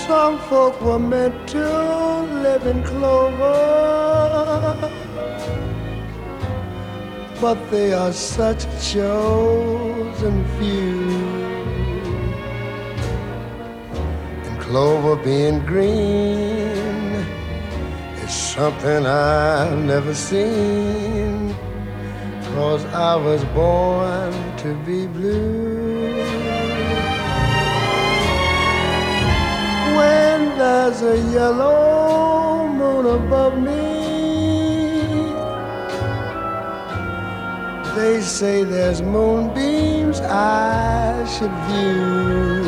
Some folk were meant to live in clover, but they are such a chosen few. And clover being green is something I've never seen, 'cause I was born to be blue. When there's a yellow moon above me, they say there's moonbeams I should view.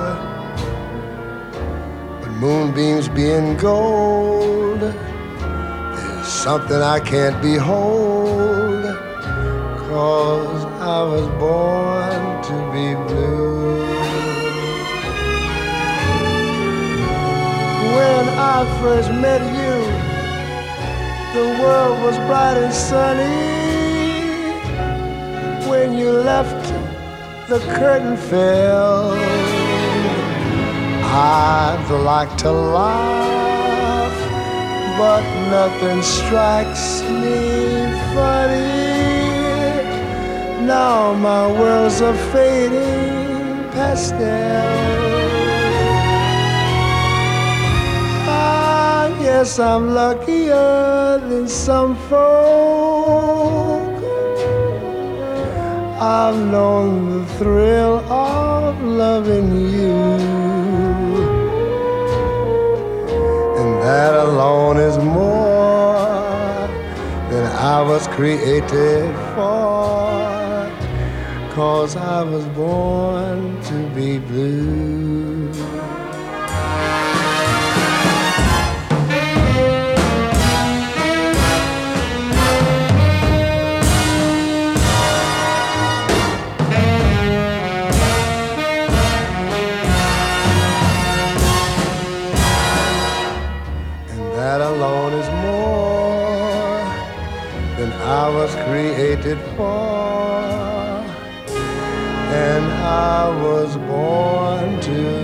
But moonbeams being gold is something I can't behold, 'cause I was born to be blue. When I first met you, the world was bright and sunny. When you left, the curtain fell. I'd like to laugh, but nothing strikes me funny. Now my world's a fading pastel. I guess I'm luckier than some folk. I've known the thrill of loving you, and that alone is more than I was created for, 'cause I was born to be blue. That alone is more than I was created for, and I was born to